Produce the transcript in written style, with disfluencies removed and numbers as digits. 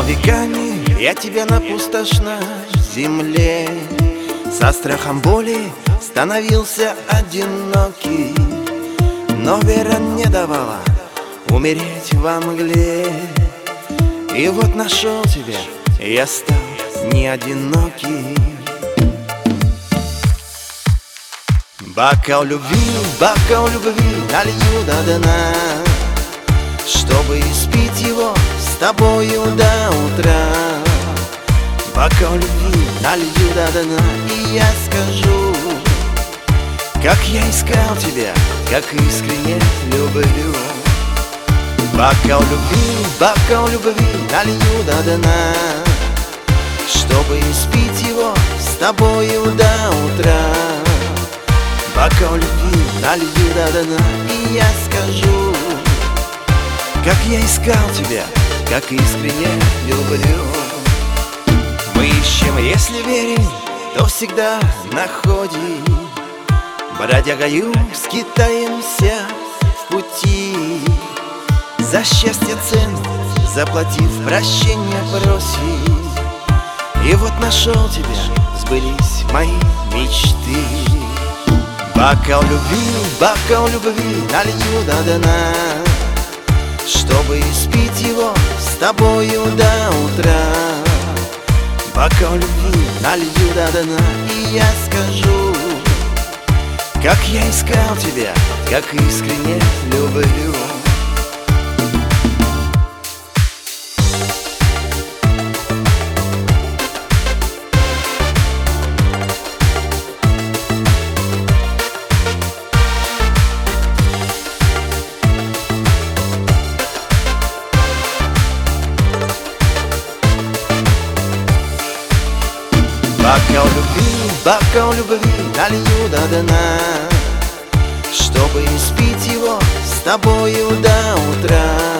веками я тебя на пустошной земле со страхом боли становился одинокий, но вера не давала умереть во мгле. И вот нашел тебя, я стал не одинокий. Бокал любви налью до дна, чтобы испить его с тобою до утра. Бокал любви налью до дна, и я скажу, как я искал тебя, как искренне люблю. Бокал любви налью до дна, чтобы испить его с тобою до утра. Бокал любви налью до дна, и я скажу, как я искал тебя, как искренне люблю. Мы ищем, если верим, то всегда находим. Бродягою скитаемся в пути, за счастье цену заплатив, прощения просим. И вот нашел тебя, сбылись мои мечты. Бокал любви налью до дна, чтобы испить его с тобою до утра. Бокал любви налью до дна, и я скажу, как я искал тебя, как искренне люблю. Бокал любви налью до дна, чтобы испить его с тобою до утра.